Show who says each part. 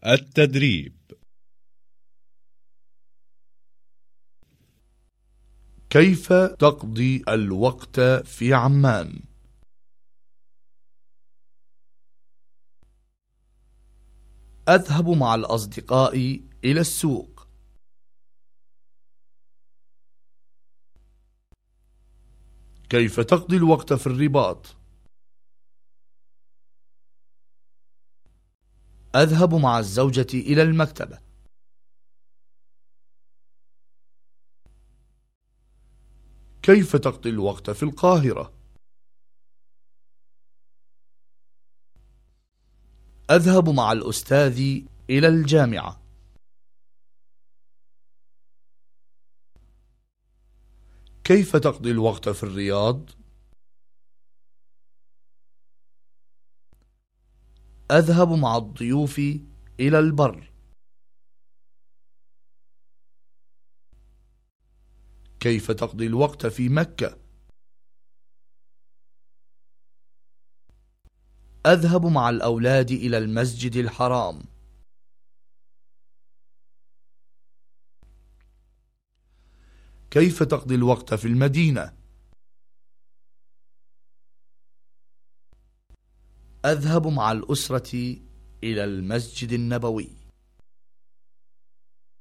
Speaker 1: التدريب.
Speaker 2: كيف تقضي الوقت في عمان؟ أذهب مع الأصدقاء إلى السوق. كيف تقضي الوقت في الرباط؟ أذهب مع الزوجة إلى المكتبة. كيف تقضي الوقت في القاهرة؟ أذهب مع الأستاذ إلى الجامعة. كيف تقضي الوقت في الرياض؟ أذهب مع الضيوف إلى البر. كيف تقضي الوقت في مكة؟ أذهب مع الأولاد إلى المسجد الحرام. كيف تقضي الوقت في المدينة؟ أذهب مع الأسرة إلى المسجد النبوي.